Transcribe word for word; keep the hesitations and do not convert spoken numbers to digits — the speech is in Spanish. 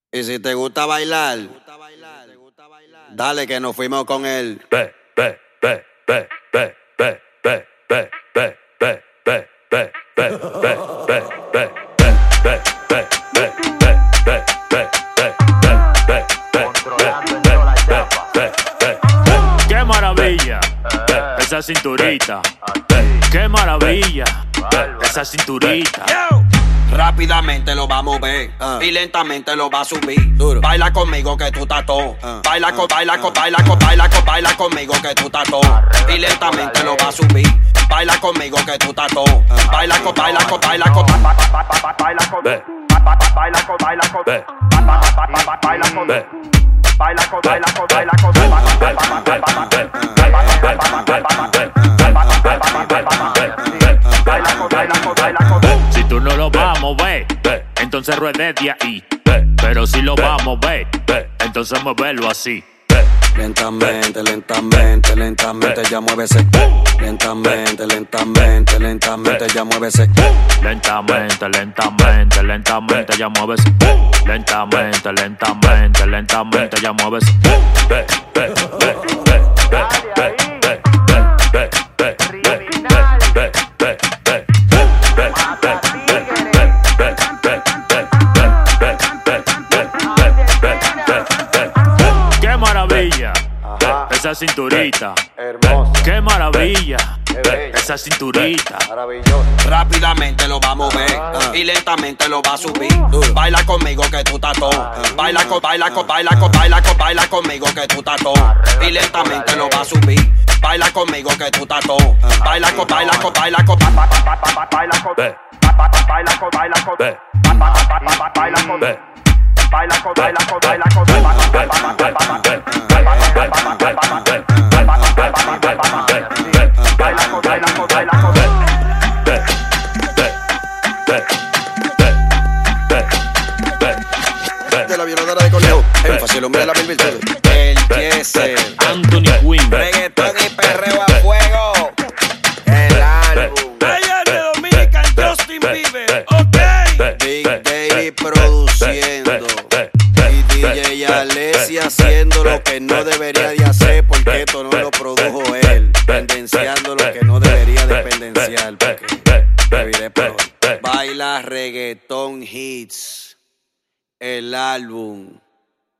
Y si te gusta bailar, dale que nos fuimos con él. Ve, ve, ve, ve, ve, ve, ve, ve, ve, ve, ve, ve, ve, ve, ve, ve, qué maravilla, esa cinturita. Qué maravilla, esa cinturita. Rápidamente lo va a mover uh. y lentamente lo va a subir. Duro. Baila conmigo que tú estás todo. Uh. Baila con, uh. baila con, uh. baila con, baila con, baila conmigo que tú estás todo. Y lentamente lo va a subir. Baila conmigo que tú estás todo. Uh. Baila con, baila con, baila con, baila con, baila con, baila con, baila con, baila con, baila con, baila con, baila con. Si tú no lo vas a mover, entonces ruede de ahí. Pero si lo vas a mover, entonces muévelo así. Lentamente, lentamente, lentamente ya muévese. Lentamente, lentamente, lentamente ya muévese. Lentamente, lentamente, lentamente ya muévese. Lentamente, lentamente, lentamente ya muévese. Qué maravilla, esa cinturita. Hermosa. Qué maravilla, esa cinturita. Maravilloso. Rápidamente lo va a mover uh. y lentamente lo va a subir. Duro. Baila conmigo que tú estás todo. Uh. Baila con, baila con, baila con, baila con, baila conmigo que tú estás todo. Y lentamente lo va a subir. Baila conmigo que tú estás todo. Uh. Baila con, baila con, baila con, baila con, baila con, baila con, baila con, baila con. Baila con, baila con, baila con, baila con, baila con. De la violadora de conejo, énfasis, el hombre de la mil virtudes. El Jesse, Anthony Quinn, reggaetón y perreo a fuego. El álbum. Ella de Dominican, Justin Bieber, ok. Big Daddy produciendo. Y D J Alessia haciendo lo que no debería de hacer porque esto no lo produjo él. Pendenciando lo que no debería de pendenciar. Porque me viré por hoy. Baila reggaetón hits. El álbum.